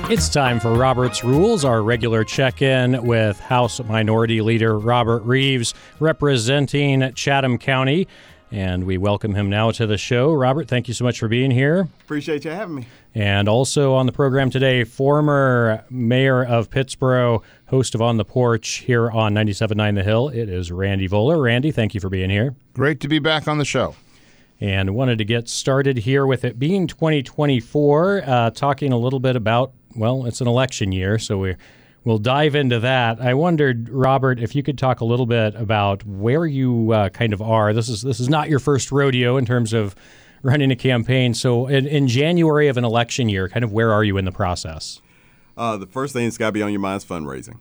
It's time for Robert's Rules, our regular check-in with House Minority Leader Robert Reeves, representing Chatham County. And we welcome him now to the show. Robert, thank you so much for being here. Appreciate you having me. And also on the program today, former mayor of Pittsboro, host of On the Porch here on 97.9 The Hill. It is Randy Voller. Randy, thank you for being here. Great to be back on the show. And wanted to get started here with it being 2024, talking a little bit about, well, it's an election year, so we'll dive into that. I wondered, Robert, if you could talk a little bit about where you kind of are. This is not your first rodeo in terms of running a campaign. So in January of an election year, kind of where are you in the process? The first thing that's got to be on your mind is fundraising.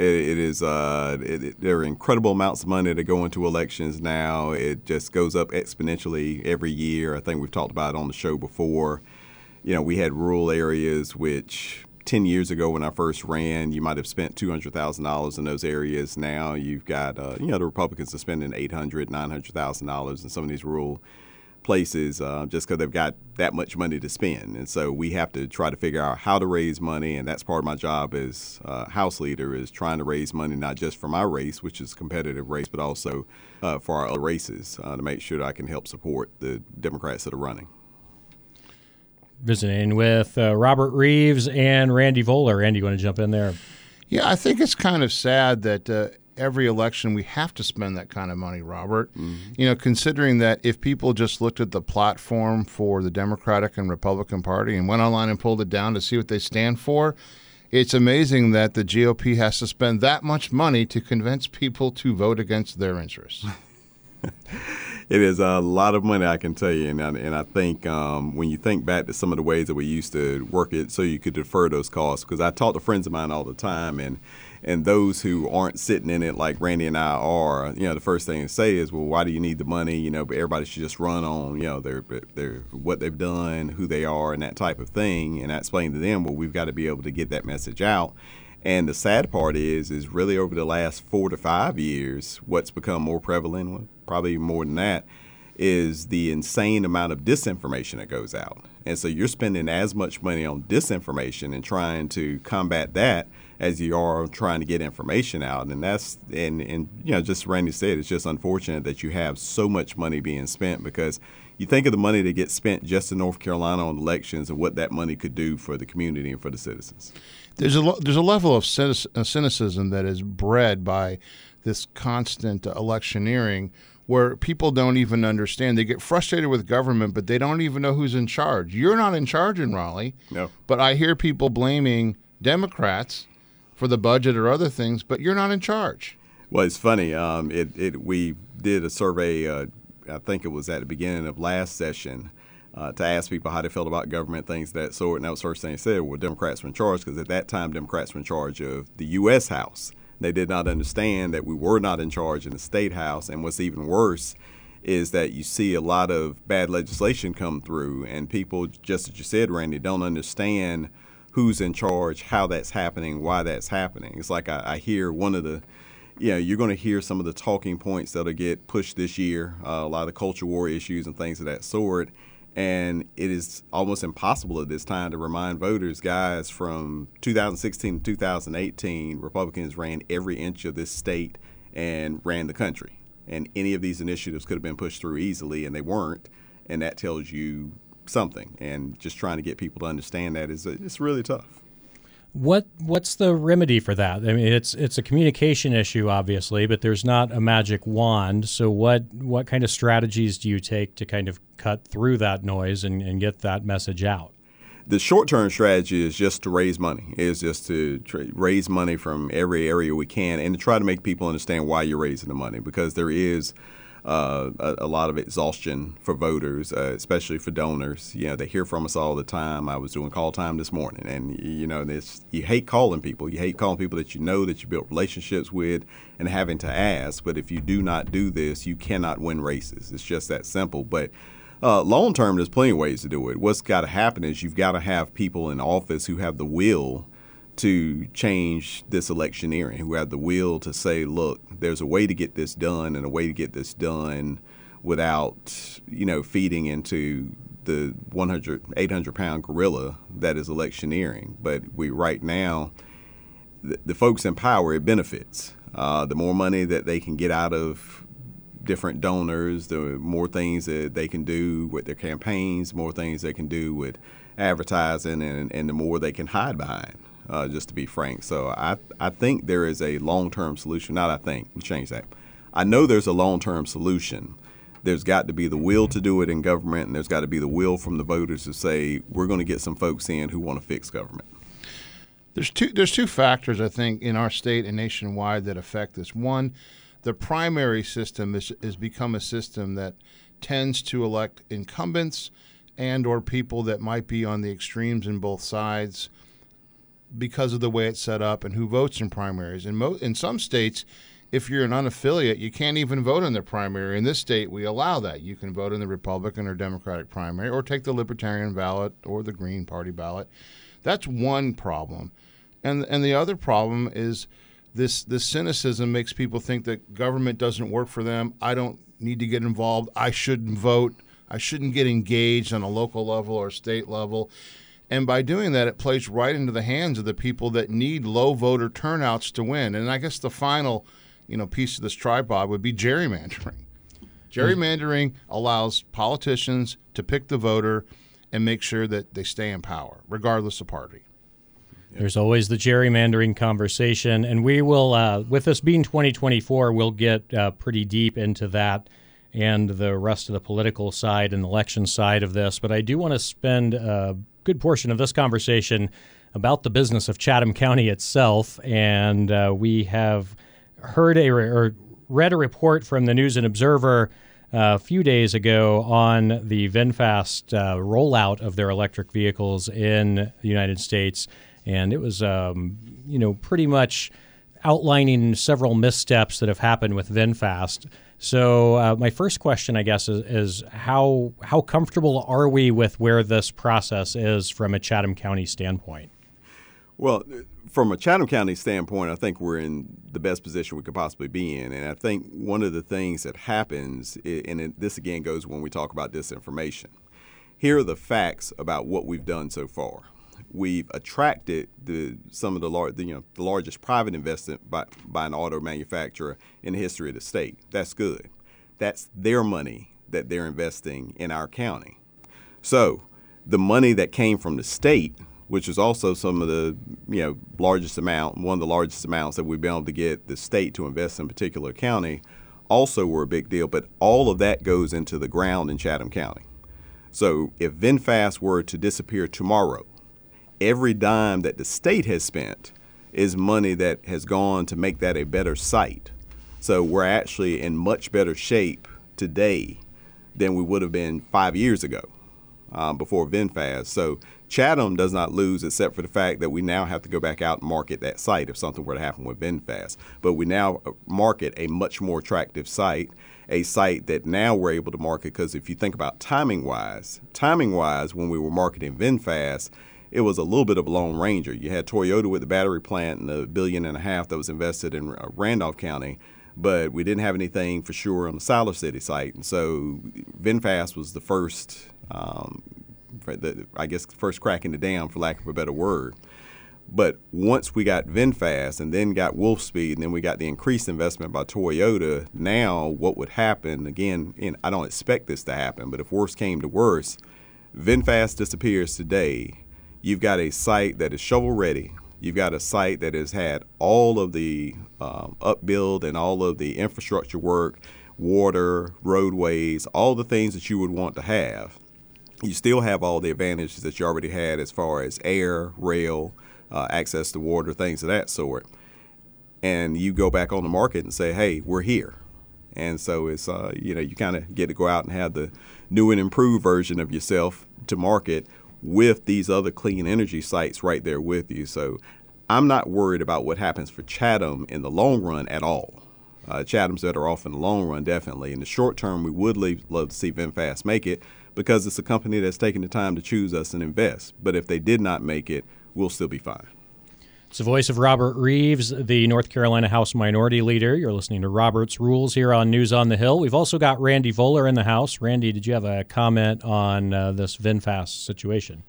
There are incredible amounts of money that go into elections now. It just goes up exponentially every year. I think we've talked about it on the show before. You know, we had rural areas which 10 years ago when I first ran, you might have spent $200,000 in those areas. Now you've got, the Republicans are spending $800,000, $900,000 in some of these rural places just because they've got that much money to spend. And so we have to try to figure out how to raise money, and that's part of my job as House Leader, is trying to raise money not just for my race, which is a competitive race, but also for our other races to make sure that I can help support the Democrats that are running. Visiting with Robert Reeves and Randy Voller. Randy, you want to jump in there? Yeah, I think it's kind of sad that every election we have to spend that kind of money, Robert. Mm-hmm. You know, considering that if people just looked at the platform for the Democratic and Republican Party and went online and pulled it down to see what they stand for, it's amazing that the GOP has to spend that much money to convince people to vote against their interests. It is a lot of money, I can tell you, and I think when you think back to some of the ways that we used to work it so you could defer those costs, because I talk to friends of mine all the time, and those who aren't sitting in it like Randy and I are, the first thing to say is, well, why do you need the money? But everybody should just run on, their what they've done, who they are, and that type of thing. And I explain to them, well, we've got to be able to get that message out. And the sad part is really over the last 4 to 5 years, what's become more prevalent, probably more than that, is the insane amount of disinformation that goes out. And so you're spending as much money on disinformation and trying to combat that as you are trying to get information out. And that's, and just Randy said, it's just unfortunate that you have so much money being spent, because you think of the money that gets spent just in North Carolina on elections and what that money could do for the community and for the citizens. There's a level of cynicism that is bred by this constant electioneering, where people don't even understand. They get frustrated with government, but they don't even know who's in charge. You're not in charge in Raleigh. No. But I hear people blaming Democrats for the budget or other things, but you're not in charge. Well, it's funny. We did a survey, I think it was at the beginning of last session, to ask people how they felt about government, things of that sort. And that was the first thing they said, well, Democrats were in charge, because at that time, Democrats were in charge of the U.S. House. They did not understand that we were not in charge in the state house. And what's even worse is that you see a lot of bad legislation come through, and people, just as you said, Randy, don't understand who's in charge, how that's happening, why that's happening. It's like I hear one of the, you're going to hear some of the talking points that'll get pushed this year, a lot of the culture war issues and things of that sort. And it is almost impossible at this time to remind voters, guys, from 2016 to 2018, Republicans ran every inch of this state and ran the country. And any of these initiatives could have been pushed through easily, and they weren't. And that tells you something. And just trying to get people to understand that it's really tough. What's the remedy for that? I mean, it's a communication issue, obviously, but there's not a magic wand. So what kind of strategies do you take to kind of cut through that noise and get that message out? The short-term strategy is just to raise money, raise money from every area we can, and to try to make people understand why you're raising the money, because there is a lot of exhaustion for voters, especially for donors. They hear from us all the time. I was doing call time this morning, and you hate calling people. You hate calling people that that you built relationships with, and having to ask. But if you do not do this, you cannot win races. It's just that simple. But long term, there's plenty of ways to do it. What's got to happen is you've got to have people in office who have the will to change this electioneering, who have the will to say, look, there's a way to get this done, and a way to get this done without, feeding into the 800-pound gorilla that is electioneering. But right now, the folks in power, it benefits. The more money that they can get out of different donors, the more things that they can do with their campaigns, more things they can do with advertising, and the more they can hide behind, just to be frank. So I think there is a long-term solution. Not I think. Let me change that. I know there's a long-term solution. There's got to be the will to do it in government, and there's got to be the will from the voters to say, we're going to get some folks in who want to fix government. There's two factors, I think, in our state and nationwide that affect this. One, the primary system has become a system that tends to elect incumbents and or people that might be on the extremes in both sides because of the way it's set up and who votes in primaries. In some states, if you're an unaffiliate, you can't even vote in the primary. In this state, we allow that. You can vote in the Republican or Democratic primary or take the Libertarian ballot or the Green Party ballot. That's one problem. And the other problem is this cynicism makes people think that government doesn't work for them. I don't need to get involved. I shouldn't vote. I shouldn't get engaged on a local level or state level. And by doing that, it plays right into the hands of the people that need low voter turnouts to win. And I guess the final piece of this tripod would be gerrymandering. Gerrymandering allows politicians to pick the voter and make sure that they stay in power, regardless of party. There's always the gerrymandering conversation, and we will, with this being 2024, we'll get pretty deep into that and the rest of the political side and election side of this. But I do want to spend a good portion of this conversation about the business of Chatham County itself, and we have heard or read a report from the News and Observer a few days ago on the VinFast rollout of their electric vehicles in the United States. And it was, pretty much outlining several missteps that have happened with VinFast. So my first question, I guess, is how comfortable are we with where this process is from a Chatham County standpoint? Well, from a Chatham County standpoint, I think we're in the best position we could possibly be in. And I think one of the things that happens, and this again goes when we talk about disinformation, here are the facts about what we've done so far. We've attracted some of the largest private investment by an auto manufacturer in the history of the state. That's good. That's their money that they're investing in our county. So the money that came from the state, which is also some of the largest amount, one of the largest amounts that we've been able to get the state to invest in a particular county, also were a big deal. But all of that goes into the ground in Chatham County. So if VinFast were to disappear tomorrow, every dime that the state has spent is money that has gone to make that a better site. So we're actually in much better shape today than we would have been 5 years ago before VinFast. So Chatham does not lose except for the fact that we now have to go back out and market that site if something were to happen with VinFast. But we now market a much more attractive site, a site that now we're able to market because if you think about timing-wise, when we were marketing VinFast, it was a little bit of a Lone Ranger. You had Toyota with the battery plant and the $1.5 billion that was invested in Randolph County, but we didn't have anything for sure on the Siler City site. And so VinFast was the first, first crack in the dam, for lack of a better word. But once we got VinFast and then got Wolfspeed and then we got the increased investment by Toyota, now what would happen, again, and I don't expect this to happen, but if worse came to worse, VinFast disappears today. You've got a site that is shovel-ready. You've got a site that has had all of the upbuild and all of the infrastructure work, water, roadways, all the things that you would want to have. You still have all the advantages that you already had as far as air, rail, access to water, things of that sort. And you go back on the market and say, hey, we're here. And so it's, you kind of get to go out and have the new and improved version of yourself to market with these other clean energy sites right there with you. So I'm not worried about what happens for Chatham in the long run at all. Chatham's better off in the long run, definitely. In the short term, we would love to see VinFast make it because it's a company that's taking the time to choose us and invest. But if they did not make it, we'll still be fine. It's the voice of Robert Reeves, the North Carolina House Minority Leader. You're listening to Robert's Rules here on News on the Hill. We've also got Randy Voller in the House. Randy, did you have a comment on this VinFast situation?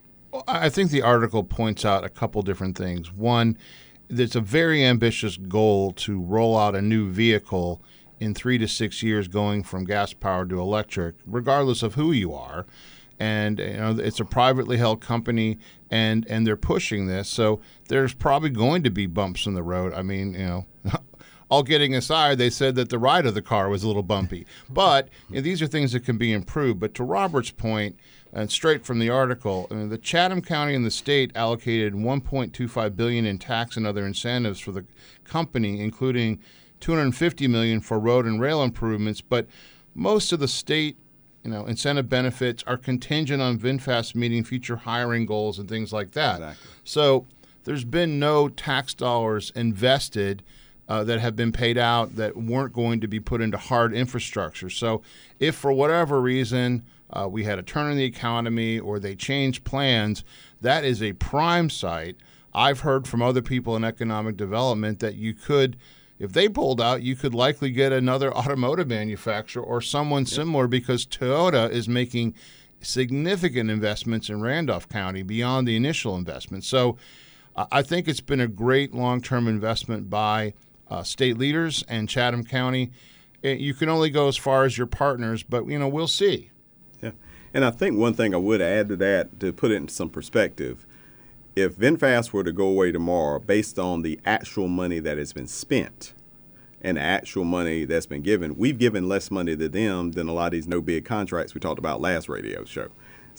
I think the article points out a couple different things. One, there's a very ambitious goal to roll out a new vehicle in 3 to 6 years going from gas-powered to electric, regardless of who you are. And it's a privately held company, and they're pushing this. So there's probably going to be bumps in the road. I mean, all kidding aside, they said that the ride of the car was a little bumpy. But these are things that can be improved. But to Robert's point, and straight from the article, the Chatham County and the state allocated $1.25 billion in tax and other incentives for the company, including $250 million for road and rail improvements. But most of the state incentive benefits are contingent on VinFast meeting future hiring goals and things like that. Exactly. So there's been no tax dollars invested that have been paid out that weren't going to be put into hard infrastructure. So if for whatever reason we had a turn in the economy or they changed plans, that is a prime site. I've heard from other people in economic development that you could, if they pulled out, you could likely get another automotive manufacturer or someone similar, because Toyota is making significant investments in Randolph County beyond the initial investment. So I think it's been a great long-term investment by state leaders and Chatham County. You can only go as far as your partners, but, we'll see. Yeah. And I think one thing I would add to that, to put it in some perspective, if VinFast were to go away tomorrow, based on the actual money that has been spent and the actual money that's been given, we've given less money to them than a lot of these no-bid contracts we talked about last radio show.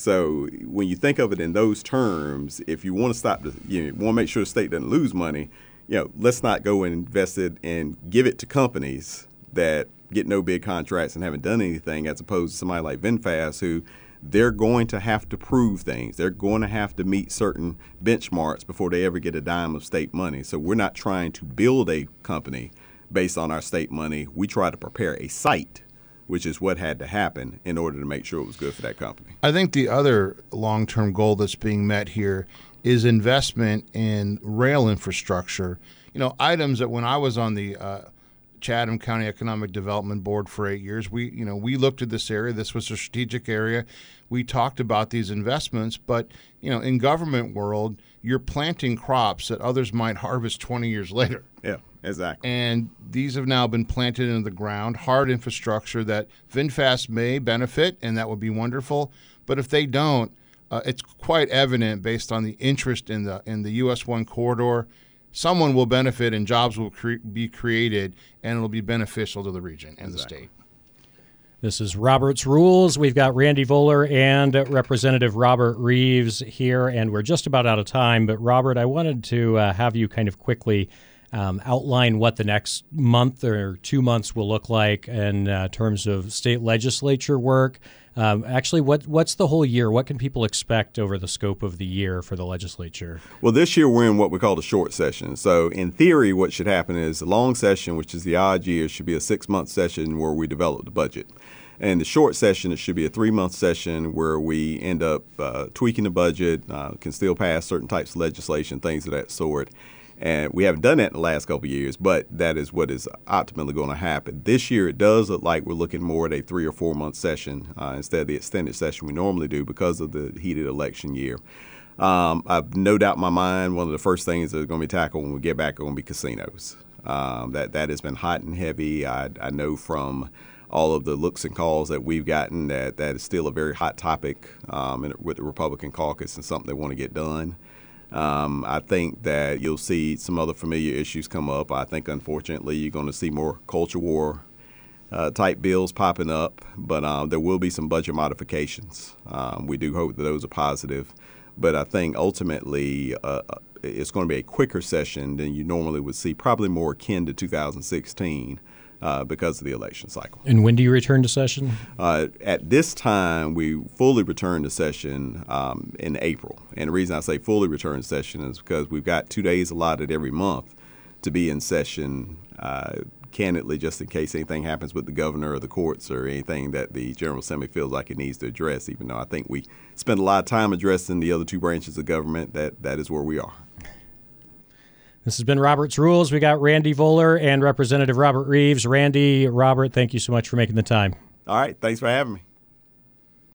So when you think of it in those terms, if you want to stop, you want to make sure the state doesn't lose money, let's not go and invest it and give it to companies that get no-bid contracts and haven't done anything, as opposed to somebody like VinFast, who they're going to have to prove things. They're going to have to meet certain benchmarks before they ever get a dime of state money. So we're not trying to build a company based on our state money. We try to prepare a site, which is what had to happen in order to make sure it was good for that company. I think the other long-term goal that's being met here is investment in rail infrastructure. Items that when I was on the Chatham County Economic Development Board for 8 years, we looked at this area. This was a strategic area. We talked about these investments, but in government world, you're planting crops that others might harvest 20 years later. Yeah, exactly. And these have now been planted into the ground, hard infrastructure that VinFast may benefit, and that would be wonderful. But if they don't, it's quite evident based on the interest in the US 1 corridor, someone will benefit and jobs will be created, and it'll be beneficial to the region and the state. This is Robert's Rules. We've got Randy Voller and Representative Robert Reeves here, and we're just about out of time. But, Robert, I wanted to have you kind of quickly outline what the next month or 2 months will look like in terms of state legislature work. Actually, what's the whole year? What can people expect over the scope of the year for the legislature? Well, this year we're in what we call the short session. So in theory, what should happen is the long session, which is the odd year, should be a 6-month session where we develop the budget. And the short session, it should be a 3-month session where we end up tweaking the budget, can still pass certain types of legislation, things of that sort. And we haven't done that in the last couple of years, but that is what is optimally going to happen. This year, it does look like we're looking more at a 3 or 4 month session instead of the extended session we normally do because of the heated election year. I've no doubt in my mind one of the first things that are going to be tackled when we get back are going to be casinos. That has been hot and heavy. I know from all of the looks and calls that we've gotten that is still a very hot topic with the Republican caucus and something they want to get done. I think that you'll see some other familiar issues come up. I think, unfortunately, you're going to see more culture war type bills popping up, but there will be some budget modifications. We do hope that those are positive, but I think ultimately it's going to be a quicker session than you normally would see, probably more akin to 2016. Because of the election cycle. And when do you return to session? At this time, we fully return to session in April. And the reason I say fully return to session is because we've got 2 days allotted every month to be in session, candidly, just in case anything happens with the governor or the courts or anything that the General Assembly feels like it needs to address, even though I think we spend a lot of time addressing the other two branches of government. That is where we are. This has been Robert's Rules. We got Randy Voller and Representative Robert Reeves. Randy, Robert, thank you so much for making the time. All right. Thanks for having me.